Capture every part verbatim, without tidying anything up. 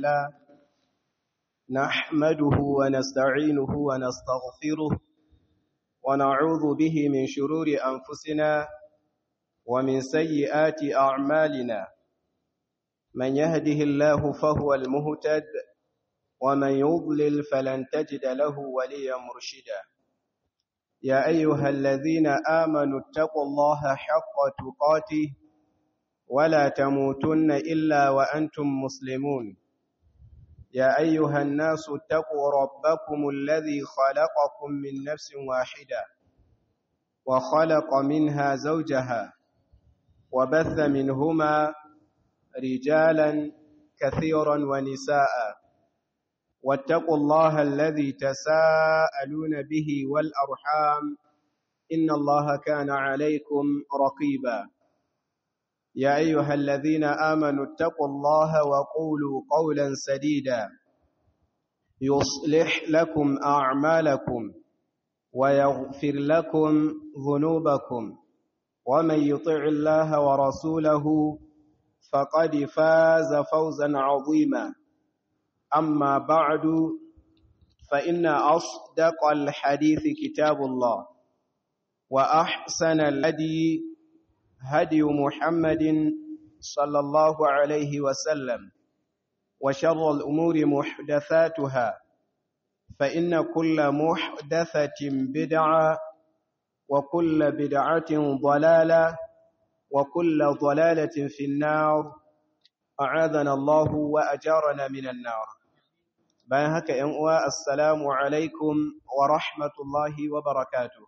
لله نحمده ونستعينه ونستغفره ونعوذ به من شرور أنفسنا ومن سيئات أعمالنا من يهده الله فهو المهتد ومن يضلل فلن تجد له وليا مرشدا يا أيها الذين آمنوا اتقوا الله حق تقاته ولا تموتن إلا وأنتم مسلمون يا أيها الناس اتقوا ربكم الذي خلقكم من نفس واحدة وخلق منها زوجها وبث منهما رجالا كثيرا ونساء واتقوا الله الذي تساءلون به والأرحام إن الله كان عليكم رقيبا يا أيها الذين آمنوا اتقوا الله وقولوا قولا سديدا يصلح لكم أعمالكم ويغفر لكم ذنوبكم ومن يطع الله ورسوله فقد فاز فوزا عظيما أما بعد فإن أصدق الحديث كتاب الله وأحسن الهدي هدي محمد صلى الله عليه وسلم وشر الأمور محدثاتها فإن كل محدثة بدعة وكل بدعة ضلالة وكل ضلالة في النار أعاذنا الله وأجارنا من النار bayan haka ‘yan uwa assalamu alaikum wa rahmatullahi wa barakatuh.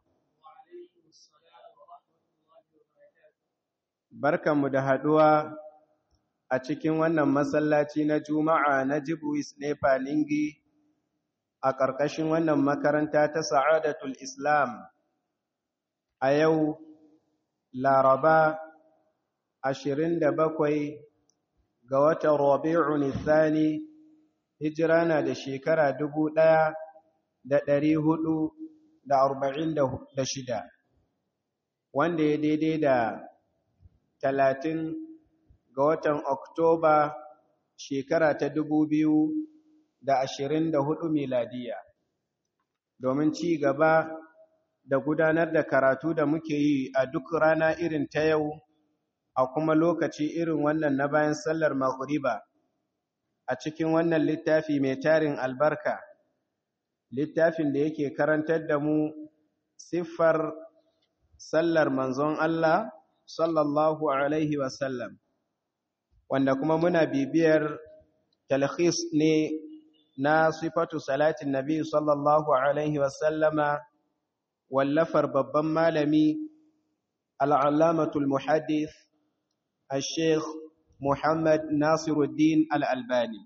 Barkanmu da haɗuwa a cikin wannan masallaci na Juma'a na Jibuis Nepa Ningi a ƙarƙashin wannan makaranta ta Sa'adatul Islam a yau Laraba ashirin da bakwai ga watan Rabi'un Thani hijira na da shekara dubu ɗaya da ɗari hudu da arba'in da shida wanda ya daidai da talatin ga watan Oktoba shekara ta dubu biyu da ashirin da hudu miladiya domin ci gaba da gudanar da karatu da muke yi a duk rana irin ta yau a kuma lokaci irin wannan na bayan sallar maghriba a cikin wannan littafi mai tarin albarka littafin da yake karantar da mu siffar sallar manzon Allah sallallahu alaihi wasallam wanda kuma muna bibiyar talkhis ne na sifatu salatin nabi sallallahu alaihi wasallama wallafar babban malami al-allamatul muhaddith al-sheikh Muhammad Nasiruddin Al-Albani.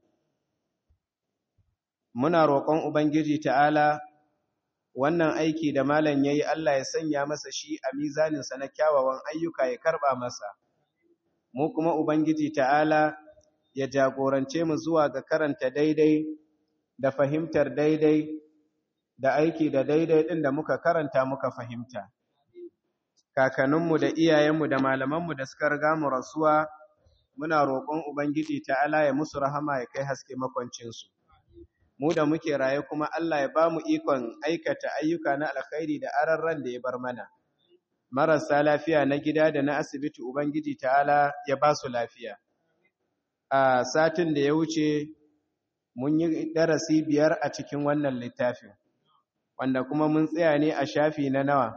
Muna roƙon Ubangiji ta'ala wannan aiki da malam ya yi Allah ya sanya masa shi a mizaninsa na kyawawan ayyuka ya karɓa masa. Mu kuma Ubangiji ta'ala ya jagorance mu zuwa ga karanta daidai da fahimtar daidai da aiki da daidai ɗin da muka karanta muka fahimta. Kakanninmu da iyayenmu da malamanmu da suka riga mu rasuwa muna roƙon Ubangiji ta'ala ya musu rahama ya kai haske makwancinsu. Mu da muke raye kuma Allah ya ba mu ikon aikata ayyuka na alkhairi da ararran da ya bar mana. Marasa lafiya na gida da na asibiti Ubangiji ta'ala ya ba su lafiya. A satin da ya wuce mun yi darasi biyar a cikin wannan littafin, wanda kuma mun tsaya ne a shafi na nawa.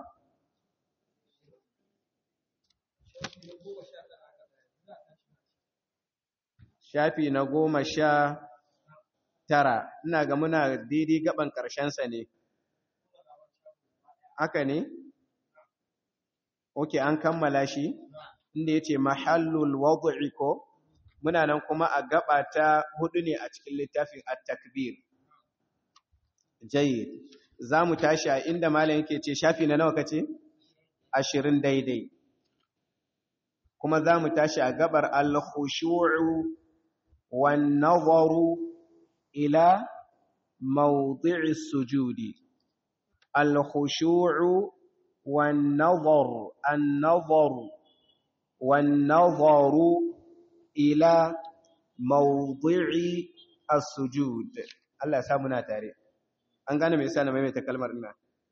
Shafi na goma sha tara, ina ga muna daidai gaban ƙarshensa ne. Haka ne? Oke, an kammala shi, inda ya ce mahallul wadu'i ko, muna nan kuma a gaba ta hudu ne a cikin littafin at-takbir. Jayyid, za mu tashi a inda malam yake ce shafi na nawa kace? Ashirin daidai. Kuma za mu tashi a gabar al-khushu'u والنظر إلى موضع السجود الخشوع والنظر النظر والنظر إلى موضع as-sujud. Allah ya sa muna tare. An gane me yasa na maimaita kalmar ina.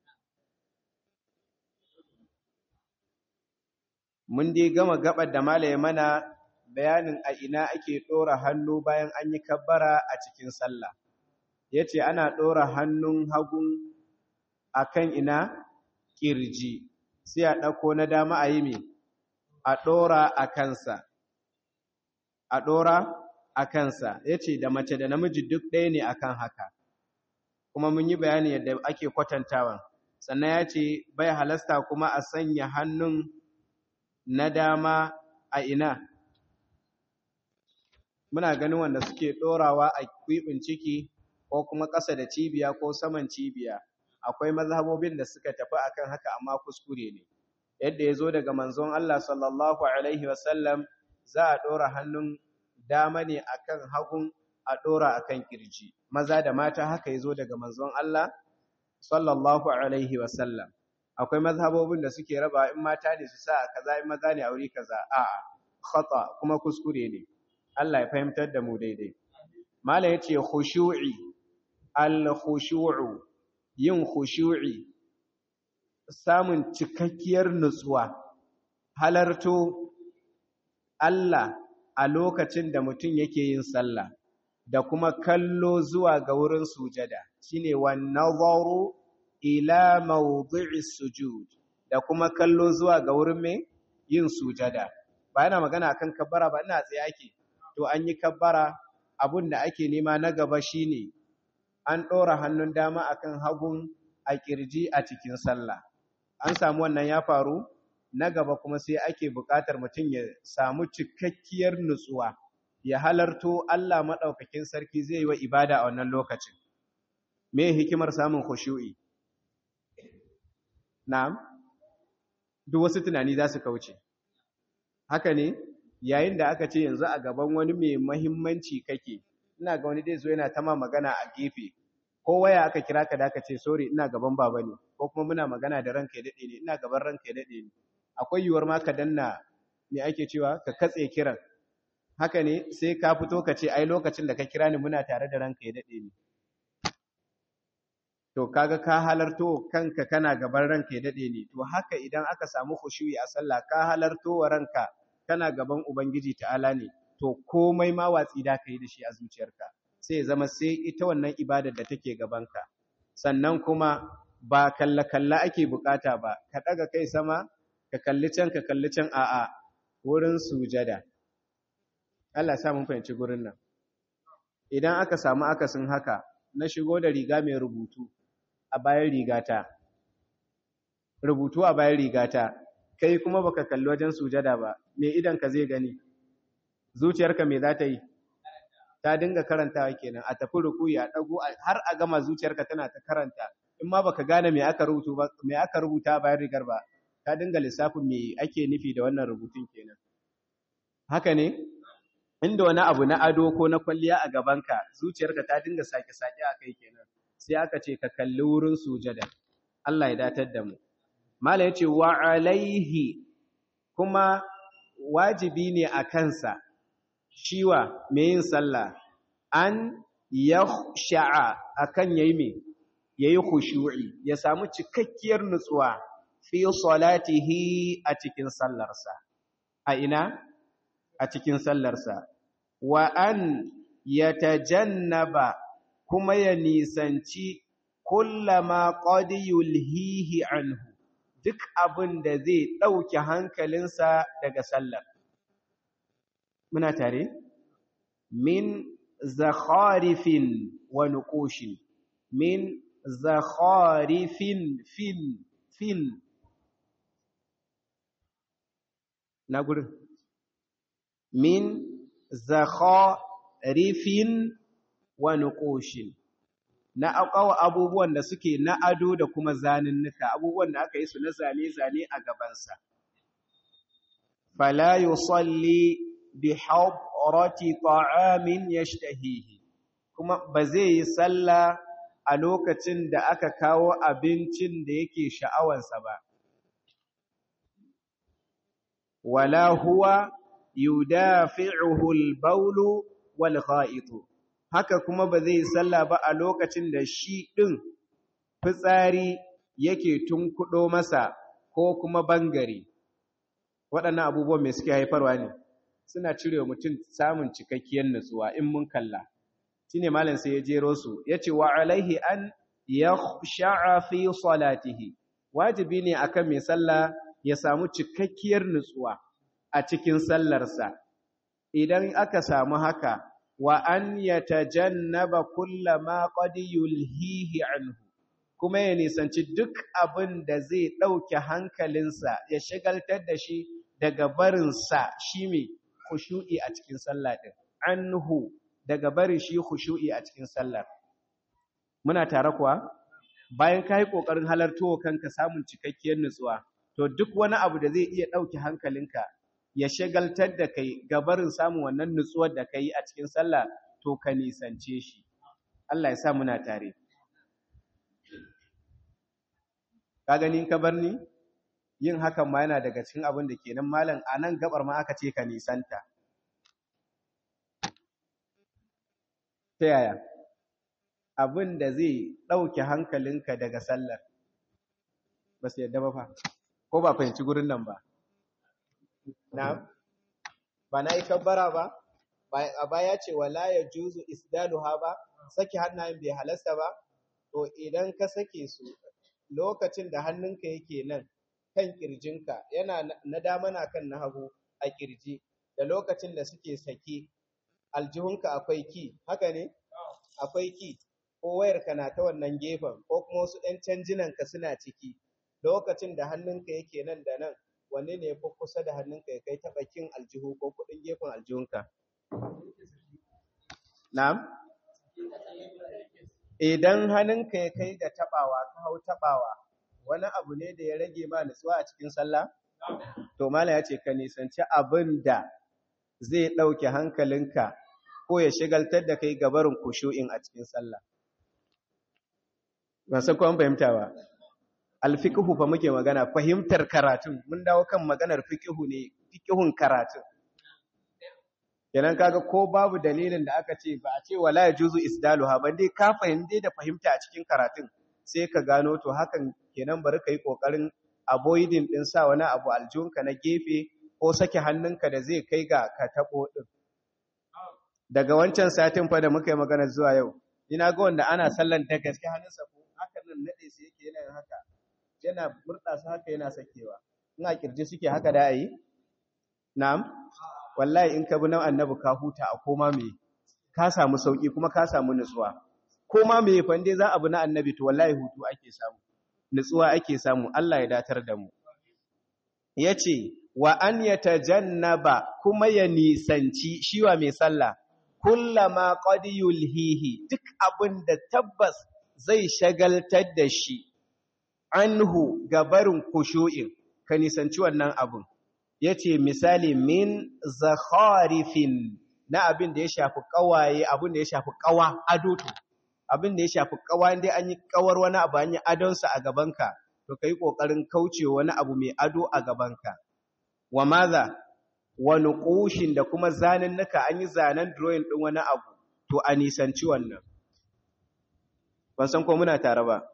Mun dai gama gabar da malaye mana bayanin a ina ake dora hannu bayan an yi kabbara a cikin sallah. Yace ana dora hannun hagun akan ina kirji, sai a dauko na dama a yi me a dora a kansa. A dora a kansa. Yace da mace da namiji duk ɗaya ne akan haka. Kuma mun yi bayani yadda ake kwatantawa. Sannan yace bai halasta kuma a sanya hannun na dama a ina. Muna ganin wanda suke ɗorawa a kwiɓin ciki ko kuma ƙasa da cibiya ko saman cibiya. Akwai mazhabobin da suka tafi akan haka amma kuskure ne. Yadda ya zo daga manzon Allah sallallahu alaihi wasallam za a ɗora hannun dama ne akan hagun a ɗora akan kirji. Maza da mata haka ya zo daga manzon Allah sallallahu alaihi wasallam. Akwai mazhabobin da suke raba in mata ne su sa kaza in maza ne a wuri kaza. A'a, khata kuma kuskure ne. Allah ya fahimtar da mu daidai. Mala yace khushu'i, al-khushu'u, yin khushu'i, samun cikakkiyar nutsuwa, halarto Allah a lokacin da mutum yake yin sallah da kuma kallo zuwa ga wurin sujada shine wan nazaru ila mawdi'is sujud, da kuma kallo zuwa ga wurin me yin sujada. Ba yana magana akan kabbara ba, ina tsaye ake to an yi kabbara, abun da ake nema na gaba shine an ɗora hannun dama akan hagun a kirji a cikin sallah. An samu wannan ya faru, na gaba kuma sai ake buƙatar mutum ya samu cikakkiyar nutsuwa, ya halarto Allah maɗaukakin sarki zai yi wa ibada a wannan lokacin. Me hikimar samun khushu'i? Na'am, duk wasu tunani za su kauce. Haka ne, yayin da aka ce yanzu a gaban wani mai mahimmanci kake, ina ga wani dai zo yana ta ma magana a gefe, ko waya aka kira ka da aka ce sorry ina gaban baba ne, ko kuma muna magana da ranka ya daɗe ne, ina gaban ranka ya daɗe ne. Akwai yiwuwar ma ka danna me ake cewa ka katse kiran. Haka ne, sai ka fito ka ce ai lokacin da ka kira ni muna tare da ranka ya daɗe ne. To kaga ka halarto kanka kana gaban ranka ya daɗe ne. To haka idan aka samu khushu'i a sallah, ka halarto wa ranka kana gaban Ubangiji ta'ala ne, to komai ma watsi da ka yi da shi a zuciyarka, sai ya zama sai ita wannan ibadar da take gabanka. Sannan kuma ba kalla-kalla ake bukata ba, ka ɗaga kai sama, ka kalli can, ka kalli can, a'a, wurin sujada. Allah sa mun fahimci gurin nan. Idan aka samu akasin haka, na shigo da riga mai rubutu a bayan rigata, rubutu a bayan rigata, kai kuma baka kalli wajen sujada ba, me idan ka zai gani? Zuciyarka me za ta yi? Ta dinga karantawa kenan, a tafi rukuyi a dago har a gama zuciyarka tana ta karanta. In ma baka gane me aka rubuta ba, me aka rubuta bayan rigar ba, ta dinga lissafin me ake nufi da wannan rubutun kenan. Haka ne? Inda wani abu na ado ko na kwalliya a gabanka, zuciyarka ta dinga sake-sake a kai kenan. Sai aka ce ka kalli wurin sujada. Allah ya datar da mu. Mala ya ce wa alaihi, kuma wajibi ne a kansa, shiwa mai yin sallah, an ya sha'a a kan ya yi mai, ya yi khushu'i, ya samu cikakkiyar nutsuwa fi salatihi a cikin sallarsa. A ina? A cikin sallarsa. Wa an ya tajannaba, kuma ya nisanci kullama qad yulhihi anhu, duk abin da zai ɗauke hankalinsa daga sallar. Muna tare? Min zakharifin wa nuqushin, min zakharifin fil fil na gurin min zakharifin wa nuqushin, na aqawa abubuwan da suke na ado da kuma zaninnuka, abubuwan da aka yi su na zane-zane a gabansa. Fala yusalli bi hadrati ta'amin yashtahihi, kuma ba zai yi sallah a lokacin da aka kawo abincin da yake sha'awansa ba. Wala huwa yudafi'uhu al-bawlu wal gha'itu, haka kuma ba zai sallah ba a lokacin da shi ɗin fitsari yake tunkuɗo masa ko kuma bangare. Waɗannan abubuwan mai suke haifarwa ne, suna cire wa mutum samun cikakkiyar nutsuwa in mun kalla. Shi ne malam sai ya jero su, ya ce wa alaihi an ya sha'a fi salatihi, wajibi ne akan mai sallah ya samu cikakkiyar nutsuwa a cikin sallarsa. Idan aka samu haka, wa an yatajannaba kullama qad yulhihi anhu, kuma ya nisanci duk abin da zai ɗauke hankalinsa ya shagaltar da shi daga barinsa shi mai khushu'i a cikin sallah ɗin, anhu daga barin shi khushu'i a cikin sallar. Muna tare kuwa? Bayan ka yi ƙoƙarin halartowa kanka samun cikakkiyar nutsuwa, to duk wani abu da zai iya ɗauke hankalinka ya shagaltar da kai gabarin samun wannan nutsuwar da ka yi a cikin sallah, to ka nisance shi. Allah ya sa muna tare. Ka gani ka bar ni? Yin hakan ma yana daga cikin abin da kenan malam a nan gabar ma aka ce ka nisanta. Ta yaya? Abin da zai ɗauke hankalinka daga sallar. Ba su yadda ba fa? Ko ba fahimci gurin nan ba? Na? Ba na yi kabbara ba? A baya ce wala ya juzu isdaluha ba? Sake hannayen bai halasta ba? To idan ka sake su lokacin da hannunka yake nan kan kirjinka, yana na dama na kan na hagu a kirji, da lokacin da suke sake aljihunka akwai ki, haka ne? Akwai ki, ko wayarka na ta wannan gefen, ko kuma wasu ɗan canjinanka suna ciki, lokacin da hannunka yake nan da nan, wanne ne ya fi kusa da hannunka ya kai taɓa kin aljihu ko kuɗin gefen aljihunka? Na'am? Idan hannunka ya kai ga taɓawa, ka hau taɓawa, wani abu ne da ya rage ma nutsuwa a cikin sallah? To malam ya ce ka nisanci abin da zai ɗauke hankalinka ko ya shigaltar da kai gabarin kushu'in a cikin sallah. Ban san ko an fahimta ba. Alfiqhu fa muke magana, fahimtar karatun. Mun dawo kan maganar fiqhu ne, fiqhun karatun. Kenan kaga ko babu dalilin da aka ce ba a ce wala yajuzu isdaluha, ban dai ka fahimce da fahimta a cikin karatun, sai ka gano to hakan kenan bari kai kokarin avoiding din sa wani abu aljunka na gefe ko sake hannunka da zai kai ga ka tabo din. Daga wancan satin fa da muka yi magana zuwa yau, ina ga wanda ana sallan da gaske hannunsa ko haka nan nade sai yake yana haka, yana murda su haka yana sakewa. Ina kirji suke haka da ayi? Na'am. Wallahi in ka bi nan annabi ka huta a koma me, ka samu sauki kuma ka samu nutsuwa. Koma me fa inde za a bi na annabi to wallahi hutu ake samu, nutsuwa ake samu. Allah ya datar da mu. Yace wa an yatajannaba, kuma ya nisanci shiwa mai sallah, kullama qad yulhihi, duk abin da tabbas zai shagaltar da shi, anhu gabarin kushu'in, ka nisanci wannan abin. Yace misali min zakharifin, na abin da ya shafi kawaye, abin da ya shafi kawa, ado to abin da ya shafi kawa, inda an yi kawar wani abu an yi adonsa a gabanka, to kai kokarin kauce wani abu mai ado a gabanka. Wa maza wa nuqushin, da kuma zanen naka, an yi zanen drawing din wani abu, to a nisanci wannan. Ban san ko muna tare ba.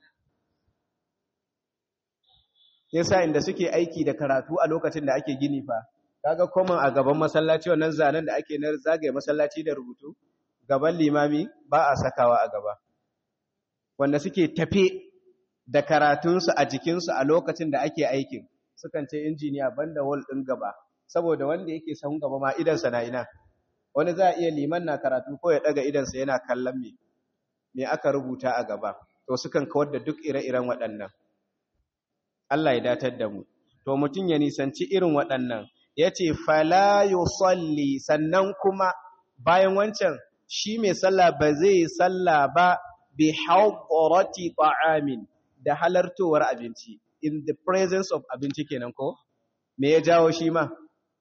Yasa inda suke aiki da karatu a lokacin da ake gini fa, kaga common a gaban masallaci, wannan zanen da ake na zagaye masallaci da rubutu gaban limami ba a sakawa a gaba. Wanda suke tafe da karatunsu a jikinsu a lokacin da ake aikin, sukan ce injiniya banda wall ɗin gaba, saboda wanda yake sahun gaba ma idansa na ina. Wani za a iya liman na karatu ko ya ɗaga idansa yana kallon me me aka rubuta a gaba, to sukan kawar da duk ire-iren waɗannan. Allah ya datar da mu. To mutum ya nisanci irin waɗannan. Yace fala yusalli, sannan kuma bayan wancan shi mai sallah ba zai sallah ba bi hadarati ta'amin, da halartowar abinci, in the presence of abinci kenan ko? Me ya jawo shi ma?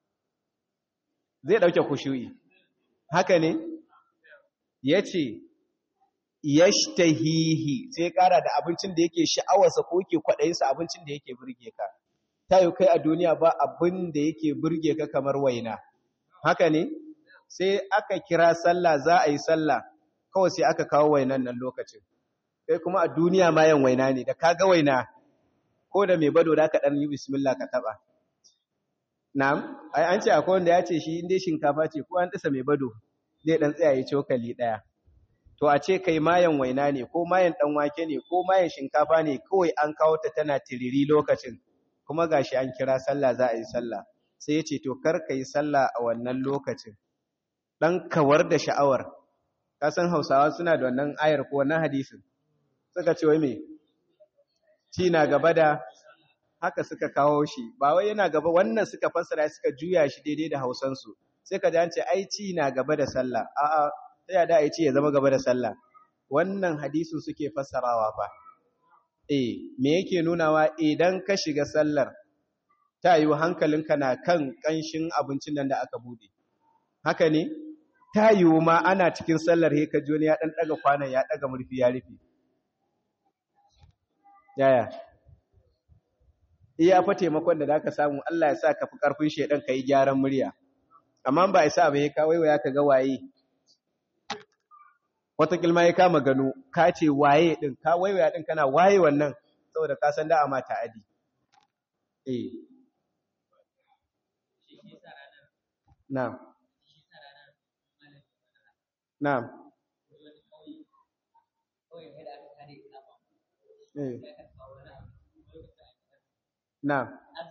Zai dauke kushu'i. Haka ne? Yace yashtahihi, sai kara da abincin da yake sha'awarsa ko yake kwaɗayinsa, abincin da yake burge ka. Ta yi kai a duniya ba abin da yake burge ka kamar waina. Haka ne? sai aka kira sallah za a yi sallah kawai sai aka kawo wainan nan lokacin kai kuma a duniya ma yan waina ne da kaga waina ko da mai bado da ka dan yi bismillah ka taba na'am ai an ce akwai wanda ya ce shi inda shinkafa ce ko an dasa mai bado zai dan tsaya yi cokali daya to a ce kai mayan waina ne ko mayan dan wake ne ko mayan shinkafa ne kawai an kawo ta tana tiriri lokacin kuma gashi an kira sallah za a yi sallah sai ya ce to kar ka yi sallah a wannan lokacin dan kawar da sha'awar ka san Hausawa suna da wannan ayar ko wannan hadisin suka ce wai me ci na gaba da haka suka kawo shi ba wai yana gaba wannan suka fassara suka juya shi daidai da Hausansu sai ka ji an ce ai ci na gaba da sallah a'a sai ya da ai ci ya zama gaba da sallah wannan hadisin suke fassarawa fa eh me yake nunawa idan ka shiga sallar ta yi hankalinka na kan kanshin abincin nan da aka bude haka ne ta yi ma ana cikin sallar he ka joni ya dan daga kwanan ya daga murfi ya rufe yaya iya fa taimakon da zaka samu Allah ya sa ka fi karfin shedan kai gyaran murya amma ba isa ba he ka waiwaya ka ga waye wata kilma ya kama gano ka ce waye din ka waiwaya din kana waye wannan saboda ka san da ama ta'adi eh na'am na'am eh na'am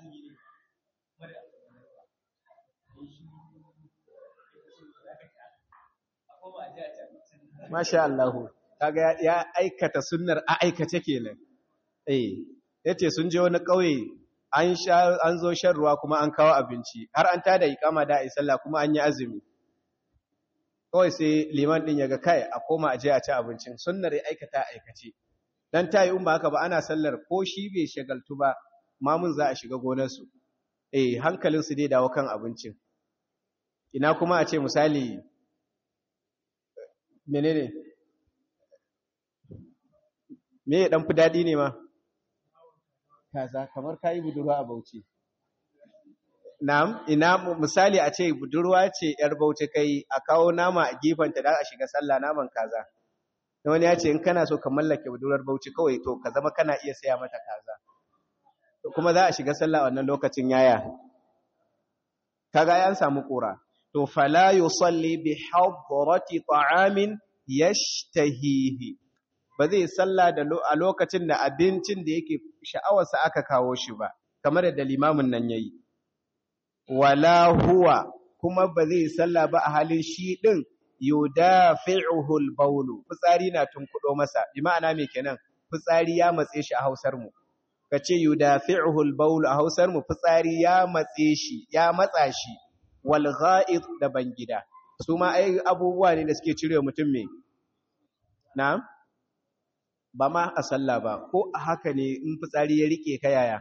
Masha Allah, kaga ya aikata sunnar a aikace kenan. Eh, yace sun je wani kauye an sha an zo shan ruwa kuma an kawo abinci, har an tada iqama da ai sallah kuma an yi azumi. Kawai sai liman din yaga kai a koma aje a ci abincin. Sunnar ya aikata aikace. Dan tayi umma haka ba ana sallar ko shi bai shagaltu ba, mamun za a shiga gonar su. Eh, hankalin su dai dawo kan abincin. Ina kuma a ce misali menene me dan fi dadi ne ma kaza kamar kai budurwa a Bauchi na'am ina misali a ce budurwa ce yar Bauchi kai a kawo nama a gifanta da a shiga sallah naman kaza dan wani ya ce in kana so ka mallake budurwar Bauchi kawai to ka zama kana iya saya mata kaza to kuma za a shiga sallah wannan lokacin yaya kaga an samu kura to fala yusalli bi hadrati ta'amin yashtahihi ba zai salla da a lokacin da abincin da yake sha'awarsa aka kawo shi ba kamar da limamin nan yayi wala huwa kuma ba zai salla ba a halin shi din yudafi'uhu al-bawl fitsari na tunkudo masa bi ma'ana me kenan fitsari ya matse shi a Hausar mu kace yudafi'uhu al-bawl a Hausar mu fitsari ya matse shi ya matsa shi wal gha'id da bangida su ma ai abubuwa ne da suke cire mutum me na'am ba ma a sallah ba ko a haka ne in fitsari ya rike ka yaya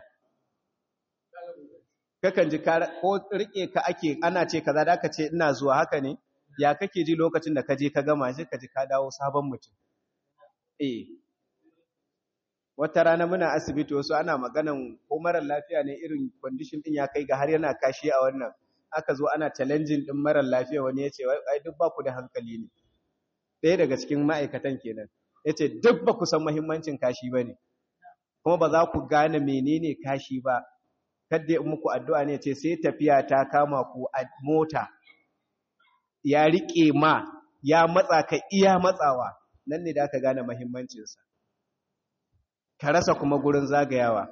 kakan ji ko rike ka ake ana ce kaza da ka ce ina zuwa haka ne ya kake ji lokacin da ka je ka gama shi ka ji ka dawo sabon mutum eh wata rana muna asibiti wasu ana maganan ko marar lafiya ne irin condition din ya kai ga har yana kashi a wannan aka zo ana challenging din marar lafiya wani ya ce ai duk ba ku da hankali ne ɗaya daga cikin ma'aikatan kenan ya ce duk ba ku san muhimmancin kashi ba ne kuma ba za ku gane menene kashi ba kadda ya muku addu'a ne ce sai tafiya ta kama ku a mota ya riƙe ma ya matsa ka iya matsawa nan ne da aka gane muhimmancinsa ka rasa kuma gurin zagayawa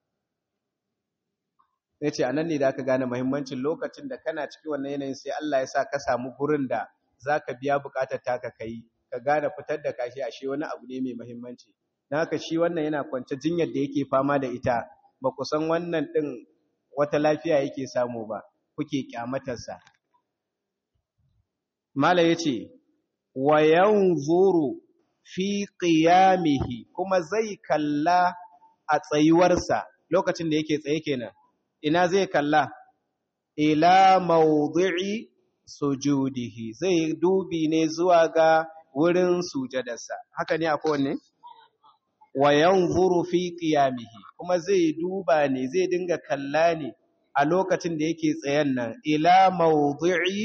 ya ce a nan ne da aka gane mahimmancin lokacin da kana cikin wannan yanayin sai Allah ya sa ka samu gurin da za ka biya bukatar taka ka yi ka gane fitar da kashi ashe wani abu ne mai mahimmanci na haka shi wannan yana kwance jinyar da yake fama da ita ba ku san wannan ɗin wata lafiya yake samu ba kuke kyamatarsa mala ya ce wa yanzuru fi qiyamihi kuma zai kalla a tsayuwarsa lokacin da yake tsaye kenan ina zai kalla ila mawdi'i sujudihi zai dubi ne zuwa ga wurin sujadarsa haka ne akwai wanne wa yanzuru fi qiyamihi kuma zai duba ne zai dinga kalla ne a lokacin da yake tsayen nan ila mawdi'i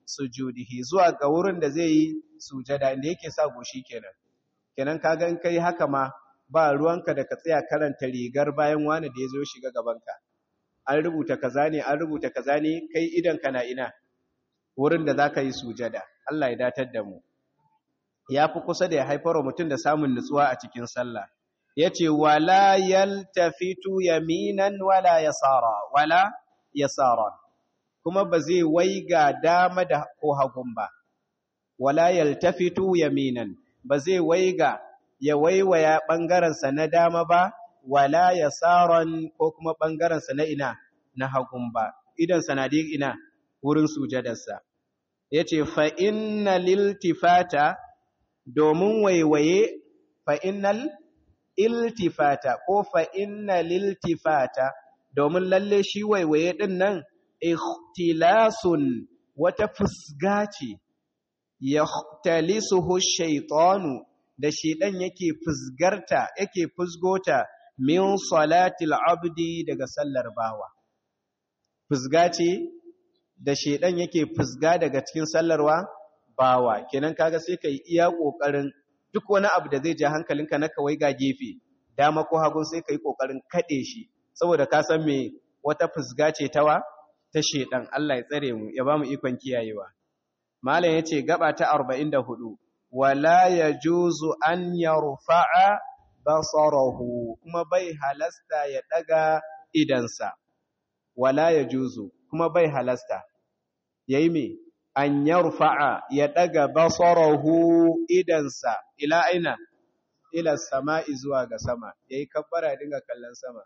sujudihi zuwa ga wurin da zai yi sujada inda yake sa goshi kenan kenan kaga in kai haka ma ba ruwanka da ka tsaya karanta rigar bayan wani da ya zo shiga gabanka an rubuta kaza ne an rubuta kaza ne kai idan kana ina wurin da zaka yi sujada Allah ya datar da mu yafi kusa da ya haifar mutum da samun nutsuwa a cikin sallah yace wala yaltafitu yaminan wala yasara wala yasara kuma ba zai waiga dama da ko hagun ba wala yaltafitu yaminan ba zai waiga ya waiwaya bangaren sa na dama ba wala yasaran ko kuma bangaren sa na ina na hagun ba idan sanadi ina wurin sujadarsa yace fa innal iltifata domin waiwaye fa innal iltifata ko fa innal iltifata domin lalle shi waiwaye din nan ikhtilasun wata fusga ce yahtalisuhu shaytanu da shedan yake fusgarta yake fusgota min salatil abdi daga sallar bawa fusga ce da shedan yake fusga daga cikin sallarwa bawa kenan kaga sai kai iya kokarin duk wani abu da zai ja hankalinka na kawai ga gefe dama ko hagu sai kai kokarin kade shi saboda ka san me wata fusga ce tawa ta shedan Allah ya tsare mu ya bamu ikon kiyayewa malam yace gaba ta arba'in da hudu wala yajuzu an yarfa'a basarahu kuma bai halasta ya daga idansa wala yajuzu kuma bai halasta yayi me an yarfa'a ya daga basarahu idansa ila aina ila sama'i zuwa ga sama yayi kabbara ya dinga kallon sama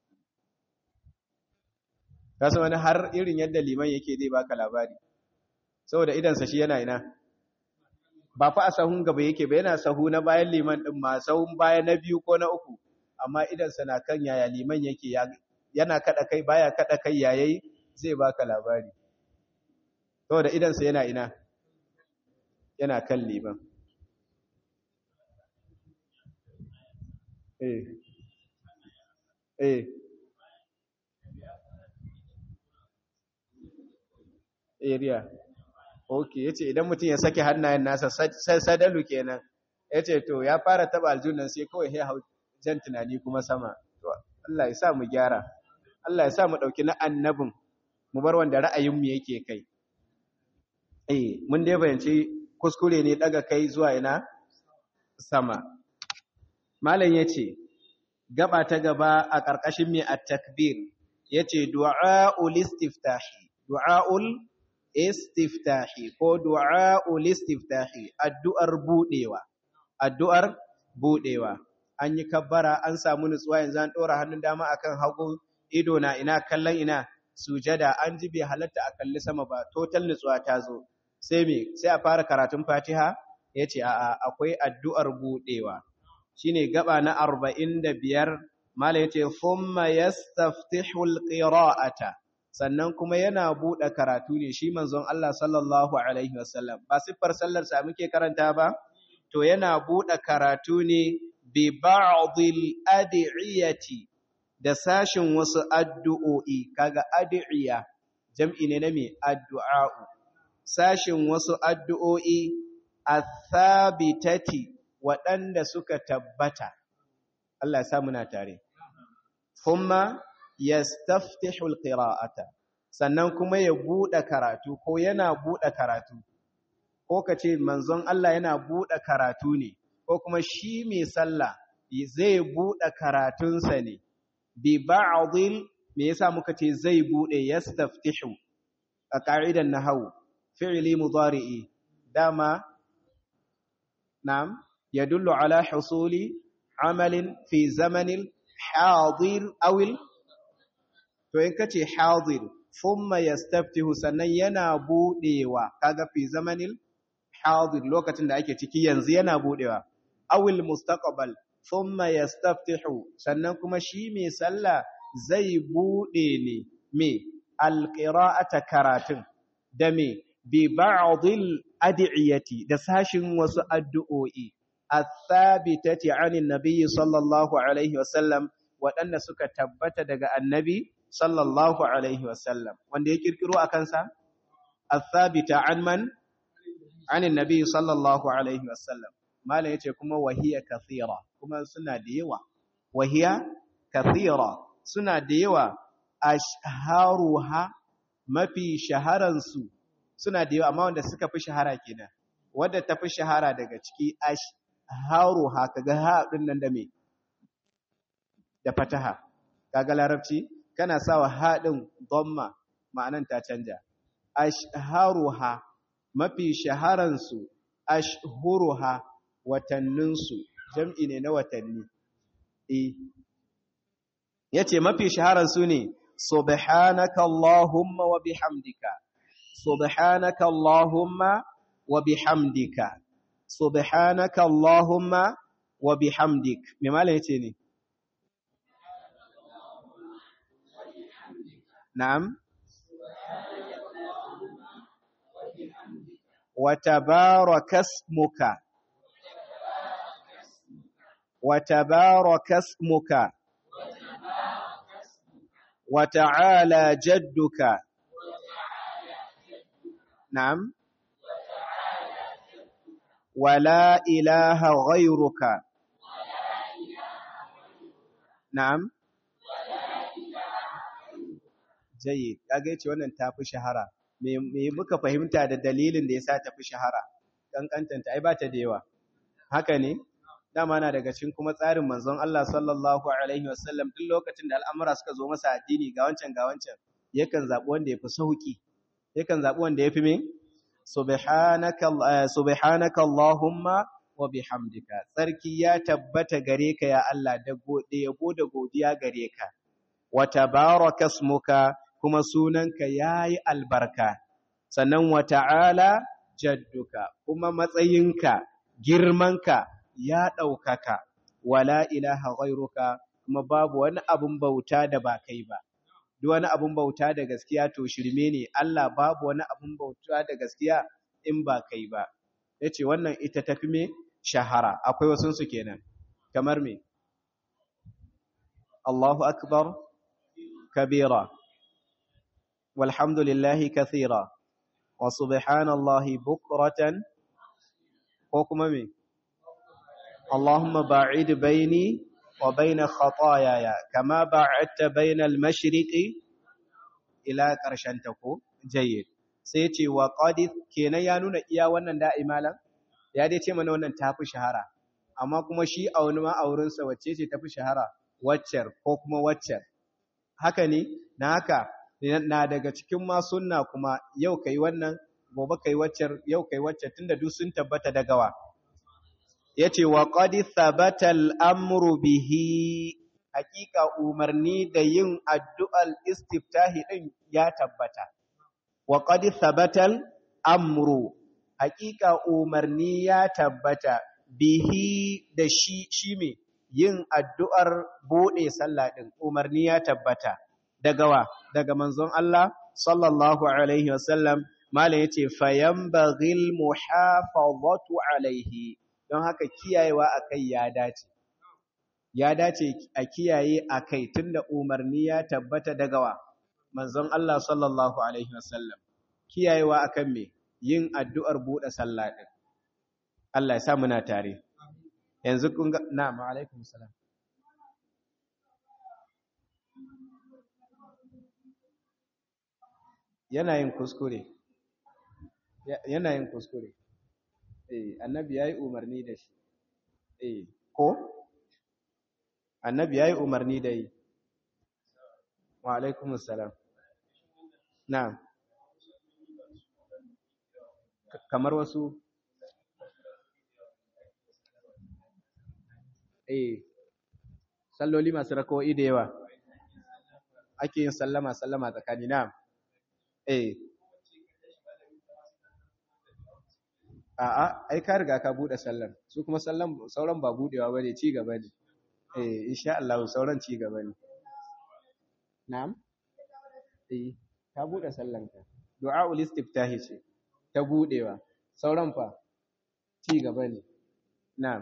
kasan wani har irin yadda liman yake zai baka labari saboda idansa shi yana ina ba fa a sahun gaba yake ba yana sahu na bayan liman din ma sahun baya na biyu ko na uku amma idansa na kan yaya liman yake yana kada kai baya kada kai yayi zai baka labari saboda idansa yana ina yana kan liman eh eh area okay yace idan mutum ya sake hannayen nasa sadalu kenan yace to ya fara taba aljunan sai kawai ya hau jan tunani kuma sama to Allah ya sa mu gyara Allah ya sa mu dauki na annabin mu bar wanda ra'ayin mu yake kai eh mun dai bayanci kuskure ne daga kai zuwa ina sama malam yace gaba ta gaba a karkashin mai at-takbir yace du'aul istiftahi du'aul istiftahi ko du'aul istiftahi addu'ar budewa addu'ar budewa an yi kabbara an samu nutsuwa yanzu an dora hannun dama akan hagu ido na ina kallon ina sujada an ji bai halatta a kalli sama ba total nutsuwa ta zo sai me sai a fara karatun Fatiha yace a'a akwai addu'ar budewa shine gaba na arba'in da biyar mala yace thumma yastaftihu alqira'ata sannan kuma yana bude karatu ne shi manzon Allah sallallahu alaihi wasallam ba siffar sallar sa muke karanta ba to yana bude karatu ne bi ba'dil ad'iyati da sashin wasu addu'o'i kaga ad'iya jam'i ne na me addu'a sashin wasu addu'o'i athabitati waɗanda suka tabbata Allah ya sa muna tare thumma yastaftihu alqira'ata sannan kuma ya bude karatu ko yana bude karatu ko kace manzon Allah yana bude karatu ne ko kuma shi mai sallah zai bude karatunsa ne bi ba'dil me yasa muka ce zai bude yastaftihu a ka'idan nahwu fi'li mudari'i dama na'am yadullu ala husuli amalin fi zamanil hadir awil to in kace hadir thumma yastaftihu sannan yana budewa kaga fi zamanil hadir lokacin da ake ciki yanzu yana budewa awil mustaqbal thumma yastaftihu sannan kuma shi mai sallah zai bude ne me alqira'ata karatun da me bi ba'dil ad'iyati da sashin wasu addu'o'i athabitati 'anil nabiy sallallahu alaihi wasallam waɗanda suka tabbata daga annabi sallallahu alaihi wasallam wanda ya kirkiro a kansa athabita an man anin nabi sallallahu alaihi wasallam malam yace kuma wahiya kathira kuma suna da yawa wahiya kathira suna da yawa ashharuha mafi shaharansu suna da yawa amma wanda suka fi shahara kenan wadda ta fi shahara daga ciki ashharuha kaga ha din nan da me da fataha kaga larabci kana sawa ha din dhamma ma'anan ta canja ashharuha mafi shaharansu ashhuruha watanninsu jam'i ne na watanni eh yace mafi shaharansu ne subhanaka allahumma wa bihamdika subhanaka allahumma wa bihamdika subhanaka allahumma wa bihamdik me malam yace ne na'am wa tabaraka ismuka wa tabaraka ismuka wa ta'ala jadduka na'am wa la ilaha ghayruka na'am jayyid kage yace wannan tafi shahara me me muka fahimta da dalilin da yasa tafi shahara kankantanta ai bata da yawa haka ne dama na daga cikin kuma tsarin manzon Allah sallallahu alaihi wasallam duk lokacin da al'amura suka zo masa addini ga wancan ga wancan yakan zabi wanda yafi sauki yakan zabi wanda yafi me subhanaka subhanaka allahumma wa bihamdika sarki ya tabbata gare ka ya Allah da gode yabo da godiya gare ka wa tabaraka ismuka kuma sunanka yayi albarka sannan wa ta'ala jadduka kuma matsayinka girmanka ya ɗaukaka wala ilaha ghairuka kuma babu wani abun bauta da ba kai ba duk wani abun bauta da gaskiya to shirme ne Allah babu wani abun bauta da gaskiya in ba kai ba yace wannan ita tafi me shahara akwai wasun su kenan kamar me Allahu akbar kabira walhamdulillahi kathira wa subhanallahi bukratan ko kuma me اللهم باعد بيني وبين خطاياي كما باعدت بين المشرق إلى ƙarshen ta ko jayyid sai ce wa qadith kenan ya nuna iya wannan da'imalan ya dai ce mana wannan tafi shahara amma kuma shi a wani ma auren sa wacce ce tafi shahara waccar ko kuma waccar haka ne na haka na daga cikin ma sunna kuma yau kai wannan gobe kai waccar yau kai waccar tunda duk sun tabbata da gawa yace wa qad thabata al-amru bihi hakika umarni da yin addu'al istiftahi din ya tabbata wa qad thabata al-amru hakika umarni ya tabbata bihi da shi shi me yin addu'ar bude sallah din umarni ya tabbata daga wa daga manzon Allah sallallahu alaihi wasallam malam yace fayanbaghil muhafazatu alaihi don haka kiyayewa akai ya dace ya dace a kiyaye akai tunda umarni ya tabbata daga wa manzon Allah sallallahu alaihi wasallam kiyayewa akan me yin addu'ar bude sallah din Allah ya sa muna tare yanzu kun ga na'am alaikum salam yana yin kuskure yana yin kuskure eh annabi yayi umarni da shi eh ko annabi yayi umarni da yi wa alaikumus salam na'am kamar wasu eh salloli masu rak'o'i da yawa ake yin sallama sallama tsakani na'am eh a'a ai ka riga ka bude sallar su kuma sallan sauran ba budewa bane ci gaba ne eh insha Allah sauran ci gaba ne na'am eh ka bude sallan ka du'aul istiftahi ce ta budewa sauran fa ci gaba ne na'am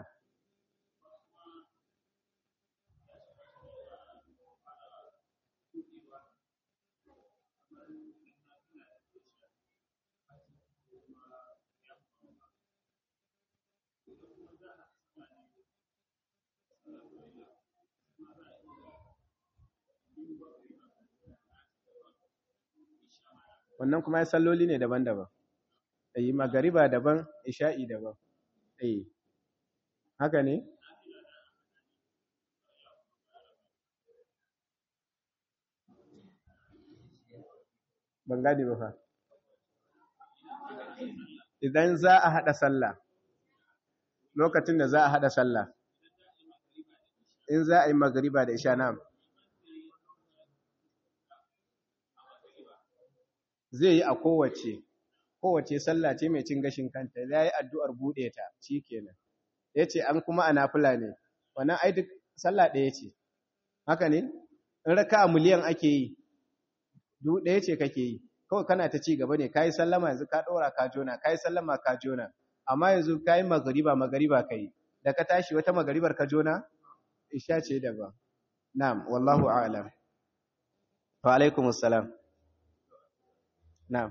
wannan kuma ya salloli ne daban-daban eh magariba daban isha'i daban eh haka ne ban gane ba fa idan za a hada sallah lokacin da za a hada sallah in za a yi magariba da isha na zai yi a kowace kowace sallah ce mai cin gashin kanta ya yi addu'ar buɗe ta shi kenan ya ce an kuma a nafila ne wannan ai duk sallah ɗaya ce haka ne in raka a miliyan ake yi duk ɗaya ce kake yi kawai kana ta ci gaba ne ka yi sallama yanzu ka ɗora ka jona ka yi sallama ka jona amma yanzu ka yi magariba magariba ka yi da ka tashi wata magaribar ka jona isha ce daban na'am wallahu a'lam wa alaikumus salam na'am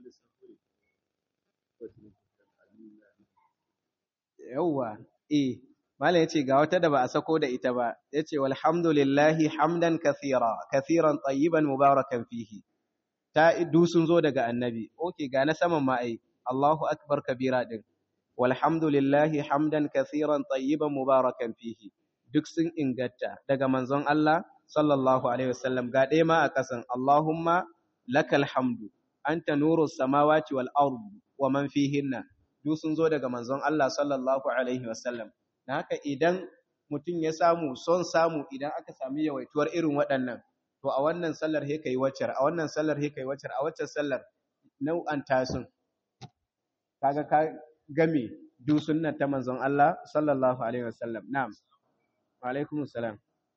yawwa eh mallan yace ga wata da ba a sako da ita ba yace walhamdulillahi hamdan kathira kathiran tayyiban mubarakan fihi ta du sun zo daga annabi okay ga na saman ma ai Allahu akbar kabira din walhamdulillahi hamdan kathiran tayyiban mubarakan fihi duk sun inganta daga manzon Allah sallallahu alaihi wasallam ga ɗaya ma a kasan Allahumma lakal hamdu anta nurus samawati wal ardi wa man fihinna duk sun zo daga manzon Allah sallallahu alaihi wasallam na haka idan mutum ya samu son samu idan aka sami yawaituwar irin waɗannan to a wannan sallar he kai waccar a wannan sallar he kai waccar a waccar sallar nau'an tasun kaga ka game duk sunnar ta manzon Allah sallallahu alaihi wasallam na'am wa alaikumus salam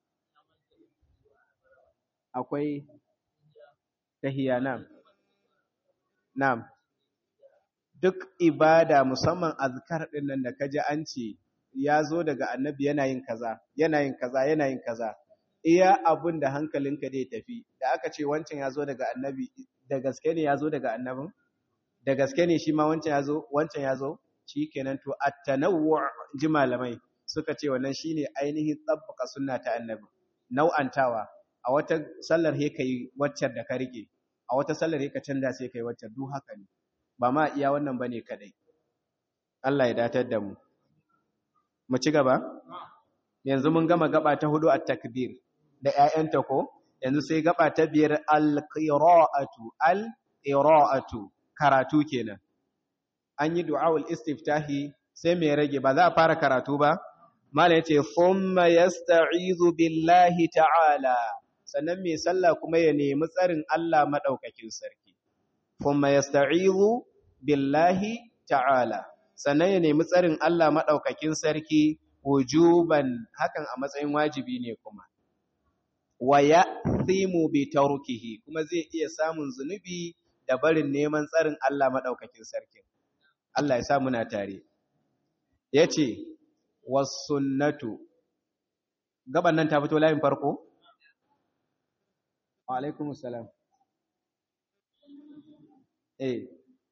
akwai tahiyya na'am na'am duk ibada musamman azkar din nan da kaji an ce ya zo daga annabi yana yin kaza yana yin kaza yana yin kaza iya abun da hankalinka zai tafi da aka ce wancan ya zo daga annabi da gaske ne ya zo daga annabin da gaske ne shi ma wancan ya zo wancan ya zo shikenan to at-tanawwu' ji malamai suka ce wannan shine ainihin tsabbaka sunna ta annabi nau'antawa a wata sallar he kai waccar da ka rike a wata sallar he ka canza sai kai waccar duk haka ne ba ma iya wannan bane kadai Allah ya datar da mu mu ci gaba yanzu mun gama gaba ta hudu at-takbir da ƴaƴanta ko yanzu sai gaba ta biyar al-qira'atu al-qira'atu karatu kenan an yi du'aul istiftahi sai me rage ba za a fara karatu ba mala yace thumma yasta'izu billahi ta'ala sannan me sallah kuma ya nemi tsarin Allah madaukakin sarki thumma yasta'izu billahi ta'ala sannan ya nemi tsarin Allah madaukakin sarki wujuban hakan a matsayin wajibi ne kuma wa ya'thimu bi tarkihi kuma zai iya samun zunubi da barin neman tsarin Allah madaukakin sarki Allah ya sa muna tare yace was-sunnatu gaban nan ta fito layin farko wa alaikumus salam eh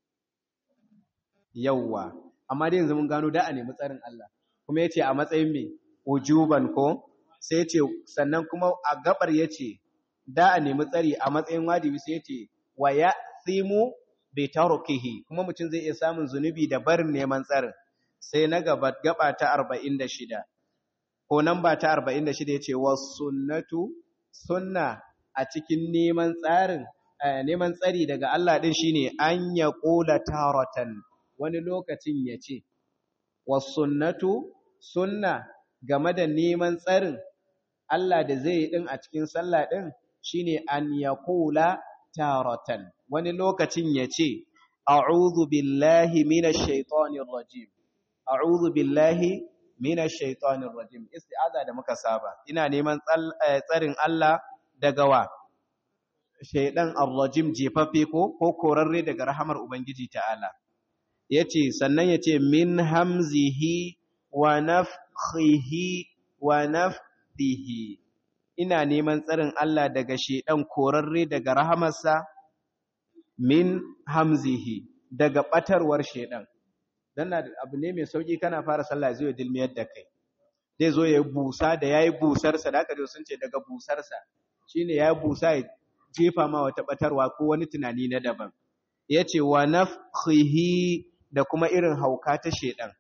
yawwa amma dai yanzu mun gano da a nemi tsarin Allah kuma yace a matsayin me wujuban ko sai yace sannan kuma a gabar yace da a nemi tsari a matsayin wajibi sai yace wa ya'thimu bi tarkihi kuma mutum zai iya samun zunubi da barin neman tsarin sai na gaba gaba ta arba'in da shida ko namba ta arba'in da shida yace was sunnatu sunna a cikin neman tsarin neman tsari daga Allah din shine an ya qula taratan wani lokacin yace was sunnatu sunna game da neman tsarin Allah da zai yi din a cikin sallah din shine an ya qula taratan wani lokacin yace a'udhu billahi minash shaitanir rajim a'udhu billahi minash shaitanir rajim isti'aza da muka saba ina neman tsarin Allah daga wa shaidan ar-rajim jefaffe ko ko korarre daga rahamar ubangiji ta'ala yace sannan yace min hamzihi wa nafthihi wa nafthihi ina neman tsarin Allah daga shaidan korarre daga rahamarsa min hamzihi daga batarwar shaidan dan abu ne mai sauki kana fara sallah zai dilmiyar da kai zai zo ya busa da yayi busar sa da aka sun ce daga busar sa shine yayi busa jefa ma wata batarwa ko wani tunani na daban. Yace wa nafkhihi da kuma irin hauka ta shedan.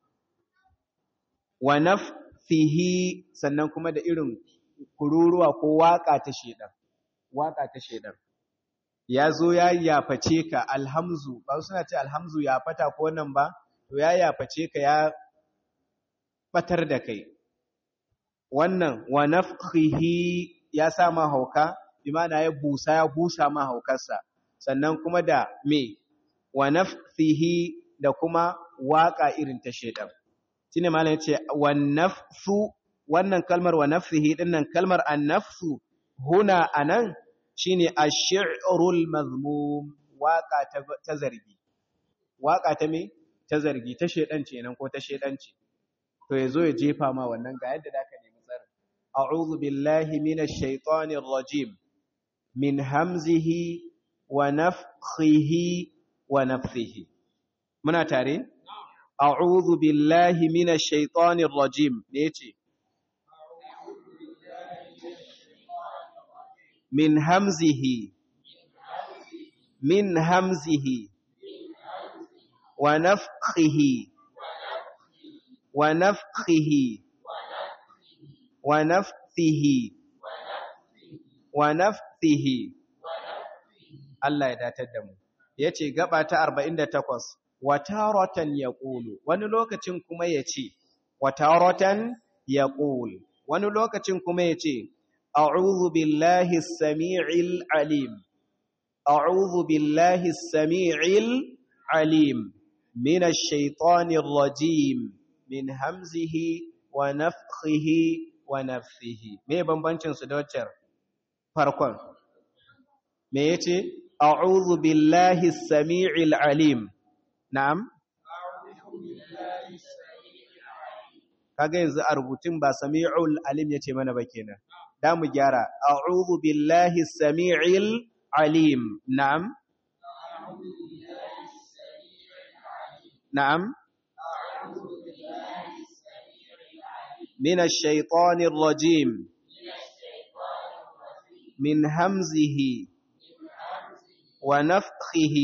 Wa nafsihi sannan kuma da irin kururuwa ko waka ta shedan. Waka ta shedan. Ya zo ya yaface ka alhamzu, ba suna ce alhamzu ya fata ko nan ba, to ya yaface ka ya batar da kai. Wannan wa nafkhihi ya sa ma hauka, imana ya busa ya busa ma haukarsa. Sannan kuma da me wa nafsihi da kuma waka irin ta shedan. Shine malam yace wan nafsu, wannan kalmar wa nafsihi dinnan kalmar an-nafsu huna anan shine ash-shi'rul mazmum, waka ta, ta zargi. Waka ta me ta zargi, ta shedan ce nan ko ta shedanci. To yazo ya jefa ma wannan ga yadda zaka nemi tsarin. A'udhu billahi minash shaitanir rajim min hamzihi wa nafthihi wa nafthihi. Muna tare? A'udhu billahi minash shaitanir rajim. Me yace? Min hamzihi min hamzihi wa nafthihi wa nafthihi wa nafthihi wa nafthihi. Allah ya datar da mu. Yace gaba ta arba'in da takwas, wa taratan yaqulu, wani lokacin kuma yace wa taratan yaqul, wani lokacin kuma yace a'udhu billahi as-sami'il alim, a'udhu billahi as-sami'il alim minash shaitanir rajim min hamzihi wa nafthihi wa nafthihi. Me bambancin su da wacce farkon? Me yace? A'udhu billahi as-sami'il alim. Na'am? Kaga yanzu a rubutun ba sami'ul alim yace mana ba kenan. Da mu gyara. A'udhu billahi as-sami'il alim. Na'am? Na'am? من الشيطان الرجيم من همزه ونفخه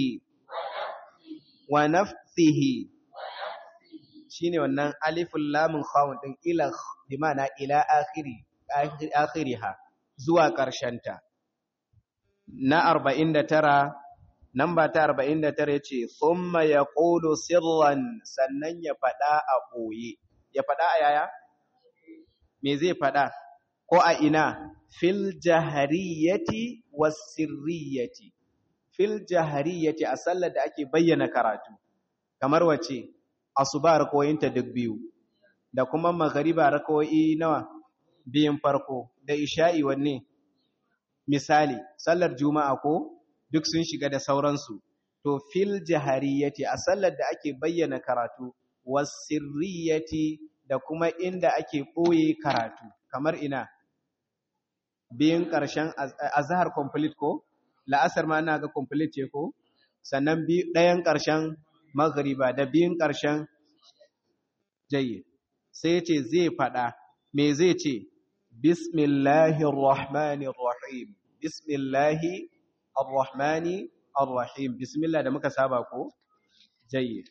ونفثه. shine wannan aliful lamun khawun din ila bi ma'ana ila akhiri akhiriha zuwa karshenta. Na arba'in da tara, namba ta arba'in da tara yace thumma yaqulu sirran, sannan ya fada a boye. Ya fada a yaya? Me zai faɗa? Ko a ina? Fil jahariyati was sirriyati. Fil jahariyati a sallar da ake bayyana karatu. Kamar wace? Asuba rakoyinta duk biyu. Da kuma maghriba rakoyi nawa? Biyun farko. Da isha'i wanne? Misali, sallar juma'a ko duk sun shiga da sauransu. To fil jahariyati a sallar da ake bayyana karatu, was sirriyati da kuma inda ake ɓoye karatu, kamar ina? Biyun ƙarshen azhar complete ko? La'asar ma ina ga complete ce ko? Sannan ɗayan ƙarshen maghriba da biyun ƙarshen jayyid. Sai ce zai faɗa, me zai ce? Bismillahir Rahmanir Rahim. Bismillahir Rahmanir Rahim. Bismillah da muka saba ko? Jayyid.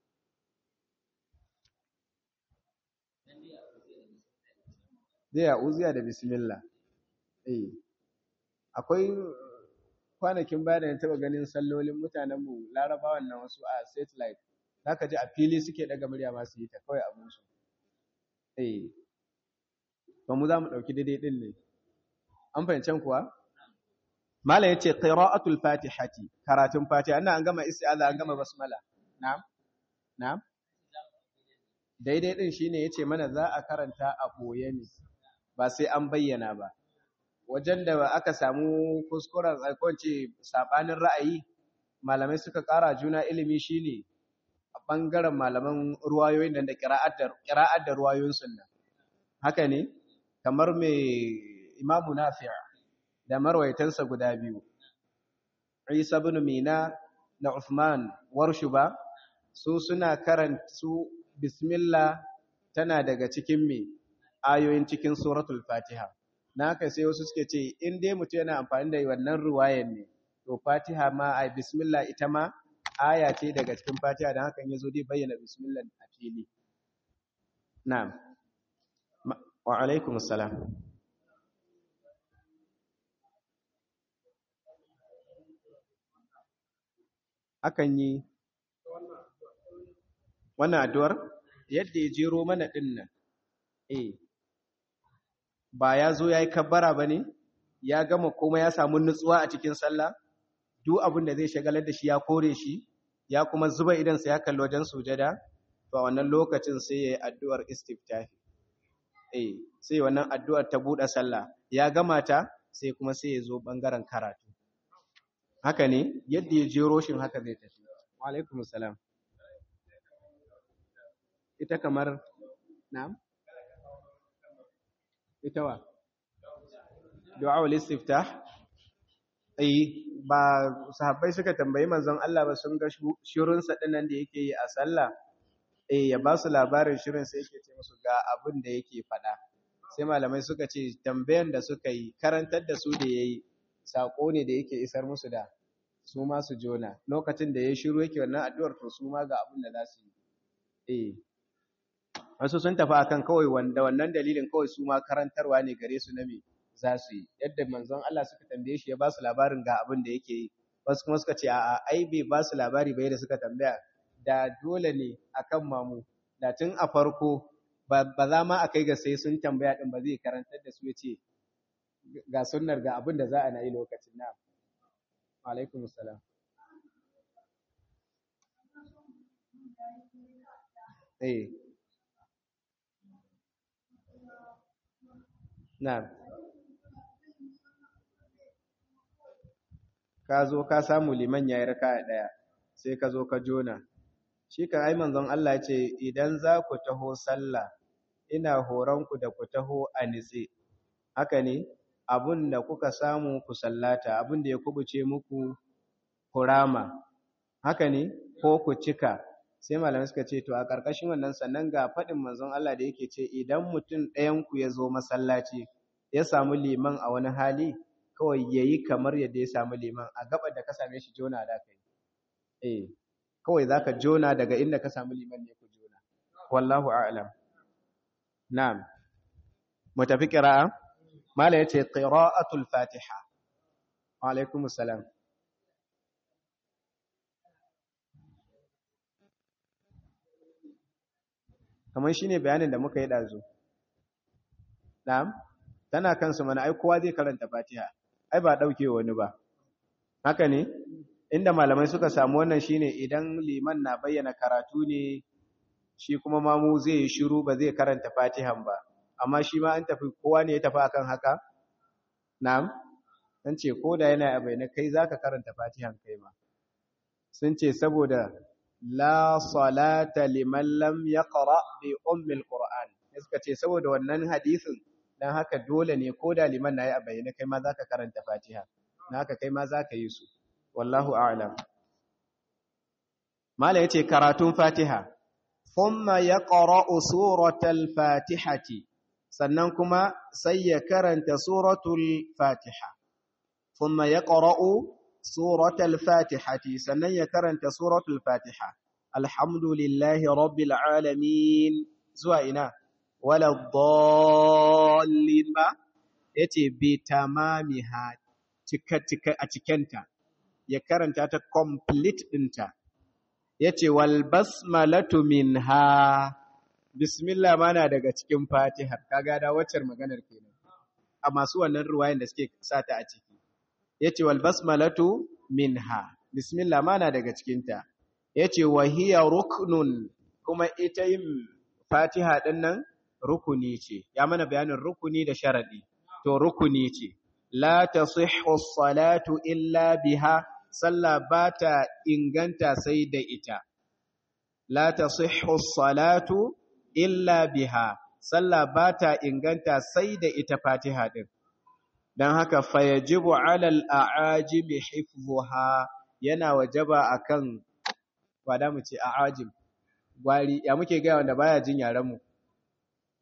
Zai uziya da bismillah. Eh. Akwai kwanakin baya da na taba ganin sallolin mutanen mu Larabawan nan wasu a satellite. Zaka ji a fili suke daga murya ma su yi ta kawai abun su. Eh. Ba mu za mu dauki daidai din ne. An fahimcen kuwa? Malam yace qira'atul fatihati, karatun fatiha. Ina an gama isti'aza, an gama basmala. Na'am? Na'am? Daidai din shine yace mana za a karanta a boye ne. Ba sai an bayyana ba. Wajen da aka samu kuskuren tsakonci sabanin ra'ayi, malamai suka ƙara juna ilimi shine a bangaren malaman ruwayoyin da qira'at da qira'at da ruwayoyin sunna. Haka ne? Kamar mai Imam Nafi' da marwaitansa guda biyu. Isa ibn Mina da Uthman Warshuba su suna karanta su bismillah tana daga cikin me ayoyin cikin suratul Fatiha. na haka sai wasu suke ce in dai mutum yana amfani da wannan ruwayan ne to fatiha ma ai bismillah ita ma aya ce daga cikin fatiha dan hakan yazo dai bayyana bismillah a fili na'am wa alaikum assalam akan yi wannan addu'ar yadda ya jero mana dinnan eh ba ya zo yayi kabbara bane ya gama kuma ya samu nutsuwa a cikin sallah duk abin da zai shagalar da shi ya kore shi ya kuma zuba idan sa ya kalli wajen sujada to a wannan lokacin sai yayi addu'ar istiftahi eh sai wannan addu'ar ta bude sallah ya gama ta sai kuma sai ya zo bangaren karatu haka ne yadda ya jero shin haka zai tafi wa alaikum assalam ita kamar na'am ita wa du'a ul istiftah ai ba sahabbai suka tambayi manzon Allah ba sun ga shirin sa dinnan da yake yi a sallah eh ya ba su labarin shirin sai yake ce musu ga abin da yake fada sai malamai suka ce tambayan da suka yi karantar da su da yayi sako ne da yake isar musu da su ma su jona lokacin da yayi shiru yake wannan addu'ar to su ma ga abin da za su yi eh wasu sun tafi akan kawai wanda wannan dalilin kawai su ma karantarwa ne gare su na me za su yi yadda manzon Allah suka tambaye shi ya ba su labarin ga abin da yake yi wasu kuma suka ce a'a ai bai ba su labari ba yadda suka tambaya da dole ne akan mamu da tun a farko ba za ma a kai ga sai sun tambaya din ba zai karantar da su ya ce ga sunnar ga abin da za a na yi lokacin na alaikum salam eh na'am ka zo ka samu liman yayi raka'a daya sai ka zo ka jona shi kan ai manzon Allah ce idan za ku taho sallah ina horon ku da ku taho a nitse haka ne abun da kuka samu ku sallata abun da ya kubuce muku kurama haka ne ko ku cika sai malamai suka ce to a ƙarƙashin wannan sannan ga faɗin manzon Allah da yake ce idan mutum ɗayan ku ya zo masallaci ya samu liman a wani hali kawai yayi kamar yadda ya samu liman a gabar da ka same shi jona da kai eh kawai zaka jona daga inda ka samu liman ne ku jona wallahu a'lam na'am mu tafi qira'a mala yace qira'atul fatiha wa alaikumus salam kamar shine bayanin da muka yi dazu na'am tana kansu mana ai kowa zai karanta fatiha ai ba dauke wani ba haka ne inda malamai suka samu wannan shine idan liman na bayyana karatu ne shi kuma mamu zai yi shiru ba zai karanta fatihan ba amma shi ma an tafi kowa ne ya tafi akan haka na'am an ce koda yana a bayyana kai zaka karanta fatihan kai ma sun ce saboda la salata liman lam yaqra bi ummil qur'an suka ce saboda wannan hadisin dan haka dole ne koda liman nayi a bayyana kai ma zaka karanta fatiha dan haka kai ma zaka yi su wallahu a'lam mala yace karatun fatiha thumma yaqra'u suratal fatihati sannan kuma sai ya karanta suratul fatiha thumma yaqra'u suratul fatihati sannan ya karanta suratul fatiha alhamdulillahi rabbil alamin zuwa ina wala dhallin ba yace bi tamamiha cika cika a cikenta ya karanta ta complete dinta yace wal basmalatu minha bismillah mana daga cikin fatihar kaga da waccar maganar kenan a masu wannan ruwayan da suke sata a ciki yace wal basmalatu minha bismillah mana daga cikin ta yace wa hiya ruknun kuma ita yin fatiha din nan rukuni ce ya mana bayanin rukuni da sharadi to rukuni ce la tasihhu as-salatu illa biha sallah bata inganta sai da ita la tasihhu as-salatu illa biha sallah bata inganta sai da ita fatiha din dan haka fayajibu ala al-a'ajim hifdhuha yana wajaba akan wada mu ce a'ajim gwari ya muke ga wanda baya jin yaran mu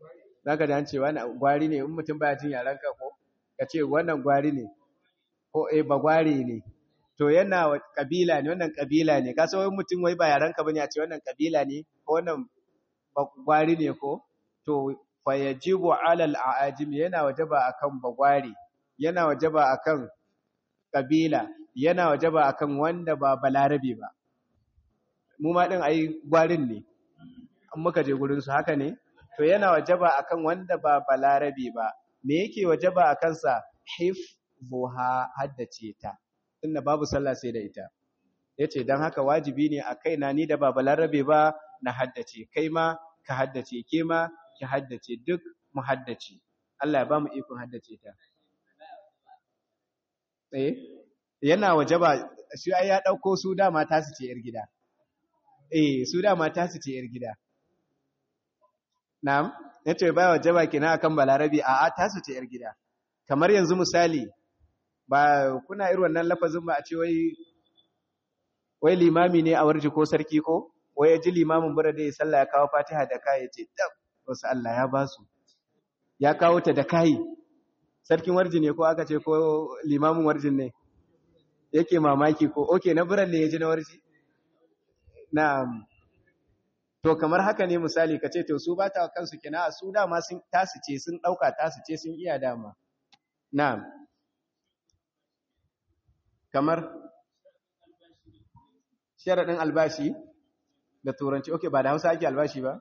zaka da an ce wannan gwari ne in mutum baya jin yaran ka ko ka ce wannan gwari ne ko eh bagware ne to yana wa kabila ne wannan kabila ne ka san wai mutum wai ba yaran ka bane a ce wannan kabila ne ko wannan bagwari ne ko to fa yajibu alal aajim yana wajaba akan bagwari yana wajaba akan kabila yana wajaba akan wanda ba balarabe ba mu ma din ai gwarin ne an muka je gurin su haka ne to yana wajaba akan wanda ba balarabe ba me yake wajaba akan sa hifzuha haddace ta tunda babu sallah sai da ita yace dan haka wajibi ne a kaina ni da ba balarabe ba na haddace kai ma ka haddace ke ma ki haddace duk mu haddace Allah ya ba mu ikon haddace ta eh yana wajaba shi ai ya dauko su dama ta su ce yar gida eh su dama ta su ce yar gida na'am yace bai wajaba kina akan balarabi a a ta su ce yar gida kamar yanzu misali ba kuna irin wannan lafazin ba a ce wai wai limami ne a warji ko sarki ko wai ya ji limamin bura da ya sallah ya kawo Fatiha da kai yace tab wasu Allah ya ba su ya kawo ta da kai sarkin warji ne ko aka ce ko limamin warjin ne yake mamaki ko okay na buran ne yaji na warji na'am to kamar haka ne misali kace to su ba ta kansu kina su dama sun tasu ce sun dauka tasu ce sun iya dama na'am kamar sharadin albashi da turanci okay ba da Hausa ake albashi ba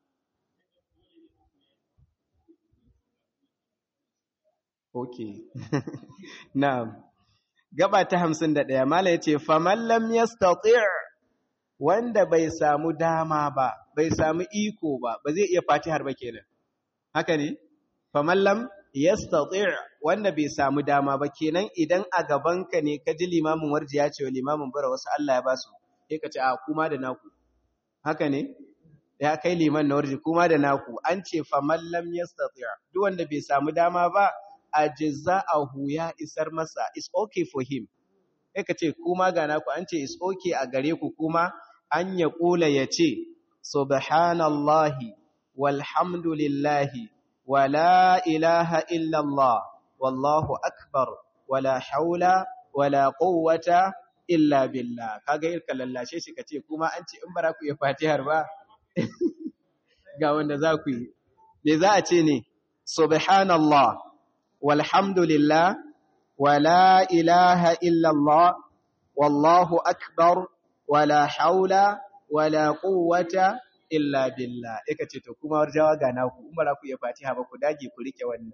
okay na'am gaba ta hamsin da ɗaya mala yace faman lam yastati' wanda bai samu dama ba bai samu iko ba ba zai iya fatihar ba kenan haka ne faman lam yastati' wanda bai samu dama ba kenan idan a gabanka ne ka ji limamin warji ya ce wa limamin bara wasu Allah ya basu sai ka ce a kuma da naku haka ne ya kai liman na warji kuma da naku an ce faman lam yastati' duk wanda bai samu dama ba ajza'ahu ya isar masa is okay for him sai ka ce kuma ga naku an ce is okay a gare ku kuma an ya kula ya ce subhanallahi walhamdulillahi wala ilaha illallah wallahu akbar wala haula wala quwwata illa billah kaga irka lallashe shi kace kuma an ce in bara ku yi fatihar ba ga wanda za ku yi me za a ce ne subhanallah walhamdulillah wala ilaha illallah wallahu akbar wala haula wala quwwata illa billah eka ce to kuma warjawa ga naku in bara ku iya fatiha ba ku dage ku rike wannan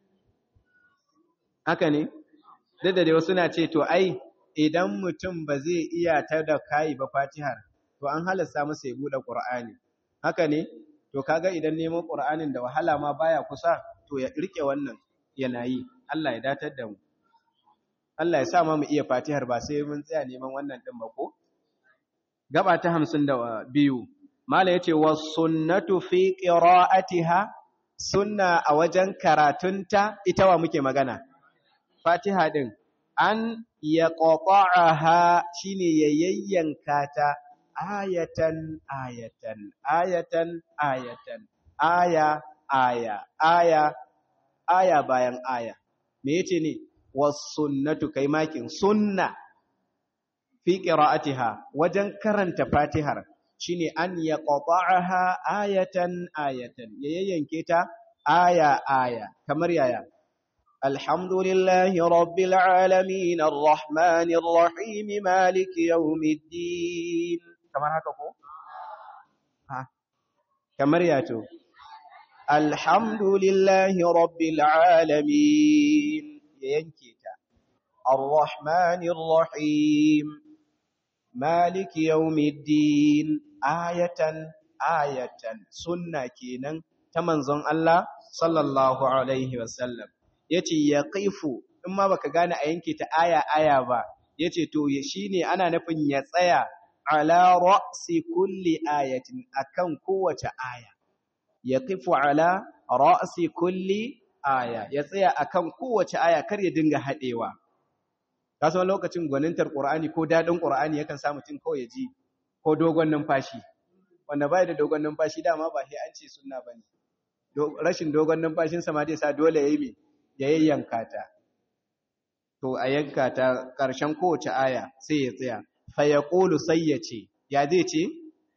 haka ne da da wasu na ce to ai idan mutum ba zai iya ta da kai ba fatihar to an halasta masa ya bude qur'ani haka ne to kaga idan neman qur'anin da wahala ma baya kusa to ya rike wannan yana yi Allah ya datar da mu Allah ya sa ma mu iya fatihar ba sai mun tsaya neman wannan din ba ko gaba ta hamsin da biyu mala yace was sunnatu fi qira'atiha sunna a wajen karatunta ita wa muke magana fatiha din an yaqta'aha shine yayyanka ta ayatan ayatan ayatan ayatan aya aya aya aya bayan aya me yace ne was sunnatu kai makin sunna fi qira'atiha wajen karanta fatihar shine an yaqta'aha ayatan ayatan yayyanke ta aya aya kamar yaya alhamdulillahi rabbil alamin arrahmanir rahim maliki yawmiddin kamar haka ko ha kamar yato alhamdulillahi rabbil alamin yanke ta arrahmanir rahim maliki yawmiddin ayatan ayatan sunna kenan ta manzon Allah sallallahu alaihi wasallam yace yaqifu in ma baka gane a yanke ta aya aya ba yace to shine ana nufin ya tsaya ala ra'si kulli ayatin akan kowace aya yaqifu ala ra'si kulli aya ya tsaya akan kowace aya kar ya dinga hadewa kasan lokacin gwanintar qur'ani ko dadin qur'ani yakan sa mutun kawai ya ji ko dogon numfashi wanda bai da dogon numfashi dama ba sai an ce sunna bane rashin dogon numfashinsa ma zai sa dole ya yi ya yayyanka ta. To a yanka ta ƙarshen kowace aya sai ya tsaya. Fa ya ƙulu sai ya ce, ya zai ce?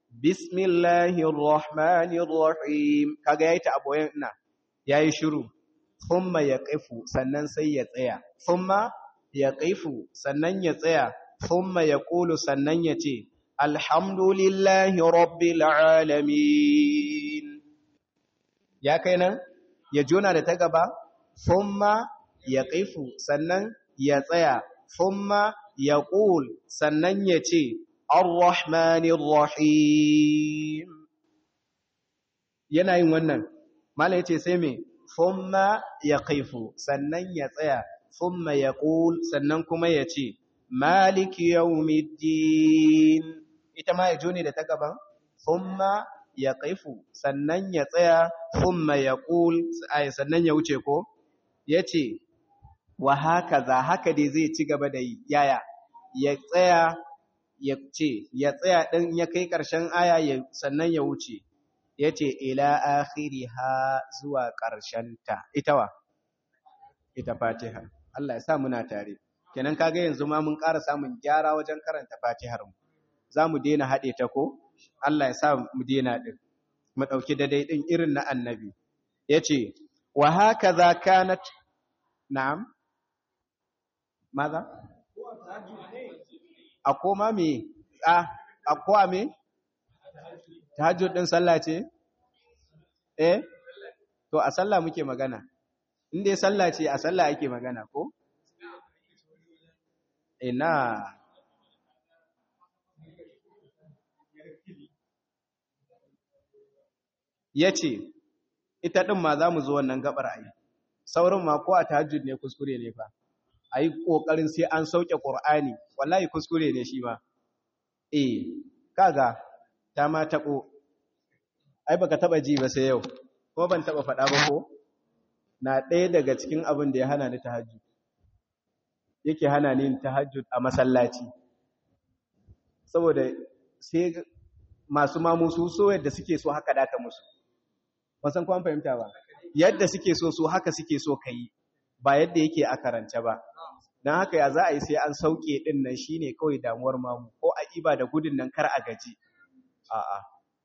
Bismillahirrahmanirrahim. Kaga ya yi ta aboyan ina, ya yi shiru. Thumma ya ƙifu, sannan sai ya tsaya. Thumma ya ƙifu, sannan ya tsaya. Thumma ya ƙulu, sannan ya ce, Alhamdulillahi Rabbil Alamin. Ya kai nan, ya jona da ta gaba, Thumma ya ƙifu, sannan ya tsaya. Thumma ya ƙul, sannan ya ce, Ar-Rahmanir-Rahim. Yana yin wannan, Mala ya ce sai me, Thumma ya ƙifu, sannan ya tsaya. Thumma ya ƙul, sannan kuma ya ce, Maliki yawmiddin. Ita ma ya jone da ta gaban, Thumma ya ƙifu, sannan ya tsaya. Thumma ya ƙul, sannan ya wuce ko? Ya ce, wa haka za haka dai zai ci gaba da yi, yaya, ya tsaya, ya ce, ya tsaya ɗin ya kai ƙarshen aya sannan ya wuce, ya ce, ila akhiri ha zuwa ƙarshenta, ita wa? Ita Fatiha. Allah ya sa muna tare. Kenan kaga yanzu ma mun ƙara samun gyara wajen karanta Fatihar mu. Za mu daina haɗe ta ko? Allah ya sa mu daina ɗin. Mu ɗauki daidai ɗin irin na annabi. Ya ce, wa haka za kanat, na'am? Maza? A koma me? A, a kowa me? Tahajjud ɗin sallah ce? Eh? To, a sallah muke magana. Inda sallah ce, a sallah ake magana ko? Ina. Ya ce, ita ɗin ma za mu zo wannan gabar a yi. Saurin ma ko a tahajjud ne kuskure ne fa. A yi ƙoƙarin sai an sauke ƙur'ani, wallahi kuskure ne shi ma. E, kaga, ta ma taɓo, ai baka taɓa ji ba sai yau, ko ban taɓa faɗa ba ko? Na ɗaya daga cikin abin da ya hana ni tahajjud, yake hana ni tahajjud a masallaci. Saboda sai masu mamusu so yadda suke so haka data musu. Wasan kuma fahimta ba? Yadda suke so so haka suke so ka yi, ba yadda yake a karance ba. Don haka ya za a yi sai an sauke ɗin nan shi ne kawai damuwar mamu, ko a iba da gudun nan kar a gaji. A'a,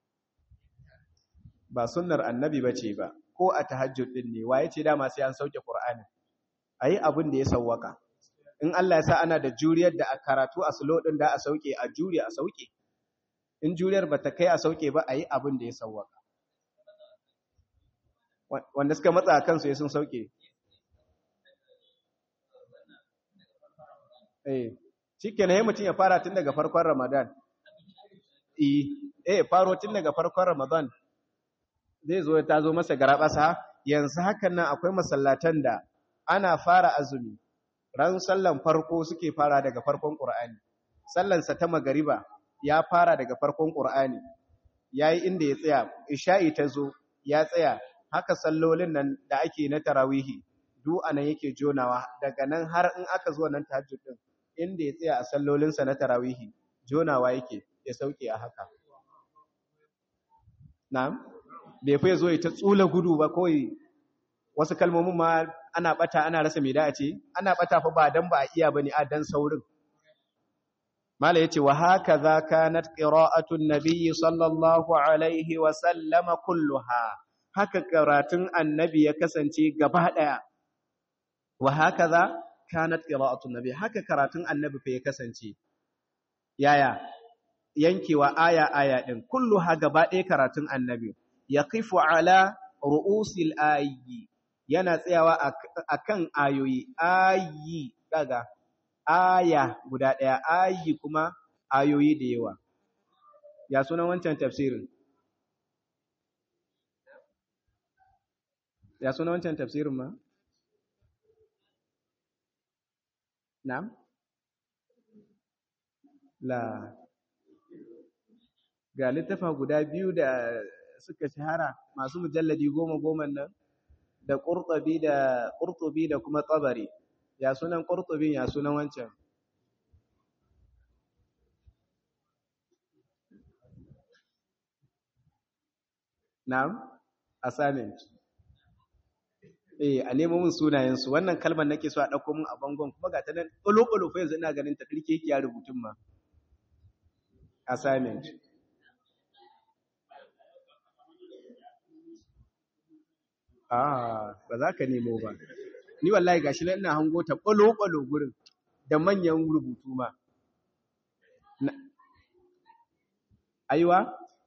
ba sunnar annabi ba ce ba, ko a tahajjud ɗin ne, waye ce dama sai an sauke Ƙur'ani. A yi abin da ya sauwaka. In Allah ya sa ana da juriyar da a karatu a sulo ɗin da a sauke, a juri a sauke. In juriyar ba ta kai a sauke ba, a yi abin da ya sauwaka. Wanda suka matsa kansu ya sun sauke. Eh, shike ne mutum ya fara tun daga farkon Ramadan. Eh, eh faro tun daga farkon Ramadan. Zai zo ta zo masa garabasa. Yanzu hakan nan akwai masallatan da ana fara azumi. Ran sallan farko suke fara daga farkon Qur'ani. Sallan sa ta magariba ya fara daga farkon Qur'ani. Yayi inda ya tsaya, isha'i ta zo, ya tsaya. Haka sallolin nan da ake na tarawihi, duk anan yake jonawa. Daga nan har in aka zo nan tahajjud din, inda ya tsaya a sallolinsa na tarawihi, jonawa yake ya sauke a haka. Na'am? Bai fa zo ya ta tsula gudu ba kawai wasu kalmomin ma ana bata ana rasa me da a ce, ana bata fa ba dan ba a iya bane a dan saurin. Mala yace wa hakaza kanat qira'atu an-nabiy sallallahu alaihi wa sallama kulluha. Haka karatun annabi ya kasance gaba daya. Wa hakaza kanat qira'atu an-nabi. Haka karatun annabi fa ya kasance. Yaya? Yankewa aya aya din kulluha gaba daya karatun annabi. Yaqifu ala ru'usil ayyi. Yana tsayawa akan ayoyi, ayi daga aya guda ɗaya, ayi kuma ayoyi da yawa. Ya sunan wancan tafsirin? Ya sunan wancan tafsirin ma? Na'am? La. Ga littafa guda biyu da suka shahara masu mujalladi goma goma nan, da Qurtubi da Qurtubi da kuma Tabari. Ya sunan Qurtubin, ya sunan wancan? Na'am? Assignment. eh a nemo mun sunayen su wannan kalmar nake so a dauko mun a bangon kuma ga ta nan ɓalo-ɓalo fa yanzu ina ganin ta dirke ki ya rubutun ma assignment ah ba za ka nemo ba ni wallahi gashi nan ina hango ta ɓalo-ɓalo gurin da manyan rubutu ma aiwa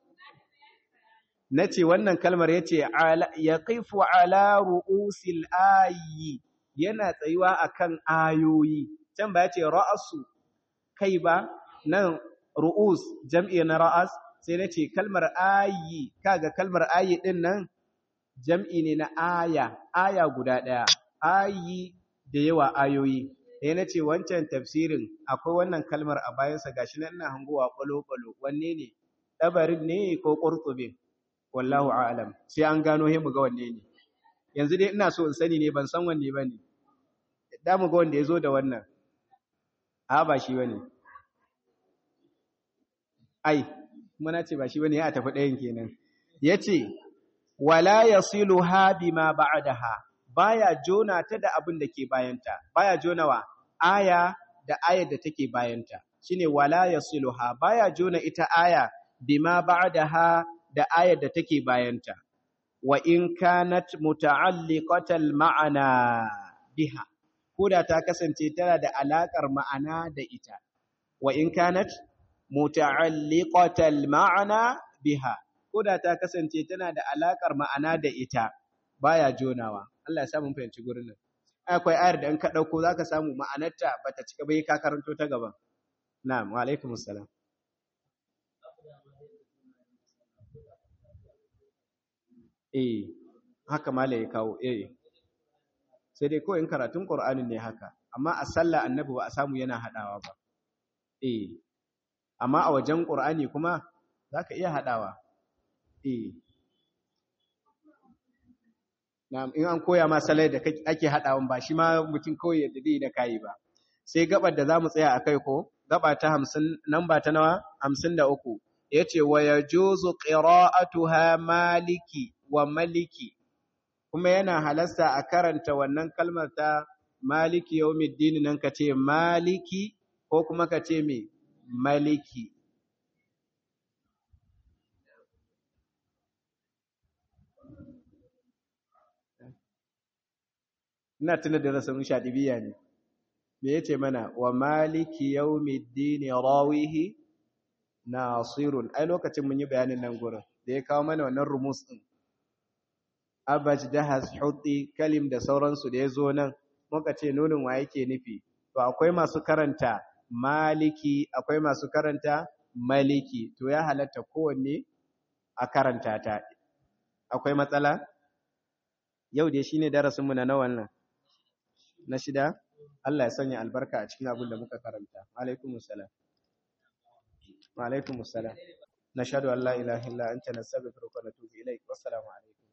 nace wannan kalmar yace yaqifu ala ru'usil ayi yana tsayuwa akan ayoyi can ba yace ra'asu kai ba nan ru'us jam'i na ra'as sai nace kalmar ayi kaga kalmar ayi din nan jam'i ne na aya aya guda daya ayi da yawa ayoyi sai nace wancan tafsirin akwai wannan kalmar a bayansa gashi nan ina hangowa balo-balo wanne ne dabarin ne ko qurtubin wallahu a'lam sai an gano he mu ga wanne ne yanzu dai ina so in sani ne ban san wanne bane da mu ga wanda yazo da wannan a ba shi bane ai kuma nace ba shi bane ya tafi dayan kenan yace wala yasiluha bima ba'daha baya jona ta da abin da ke bayanta baya jonawa aya da ayar da take bayanta shine wala yasiluha baya jona ita aya bima ba'daha da ayar da take bayanta wa in kanat muta'alliqatal ma'ana biha koda ta kasance tana da alakar ma'ana da ita wa in kanat muta'alliqatal ma'ana biha koda ta kasance tana da alakar ma'ana da ita baya jonawa Allah ya sa mun fahimci gurin nan akwai ayar da in ka dauko zaka samu ma'anarta bata cika bai ka karanto ta gaban na'am wa alaikumus salam eh haka malai ya kawo eh sai dai kawai in karatun Qur'anin ne haka amma a sallah annabi ba a samu yana hadawa ba eh amma a wajen Qur'ani kuma zaka iya hadawa eh na'am in an koya ma sallar da ake hadawan ba shi ma mutum kawai yadda dai da kai ba sai gabar da zamu tsaya akai ko gaba ta hamsin namba ta nawa hamsin da uku yace wa yajuzu qira'atuha maliki wa maliki kuma yana halasta a karanta wannan kalmar ta maliki yawmiddin nan kace maliki ko kuma kace me maliki ina tuna da rasul shadibiya ne me yace mana wa maliki yawmiddin rawihi nasirun ai lokacin mun yi bayanin nan gurin da ya kawo mana wannan rumus din abaj dahas hutti kalim da sauransu da yazo nan muka ce nunin wa yake nufi to akwai masu karanta maliki akwai masu karanta maliki to ya halatta kowanne a karanta ta akwai matsala yau dai shine darasin mu na wannan na shida Allah ya sanya albarka a cikin abin da muka karanta alaikumus salam wa alaikumus salam nashhadu an la ilaha illa anta nastaghfiruka wa natubu ilaik wassalamu alaikum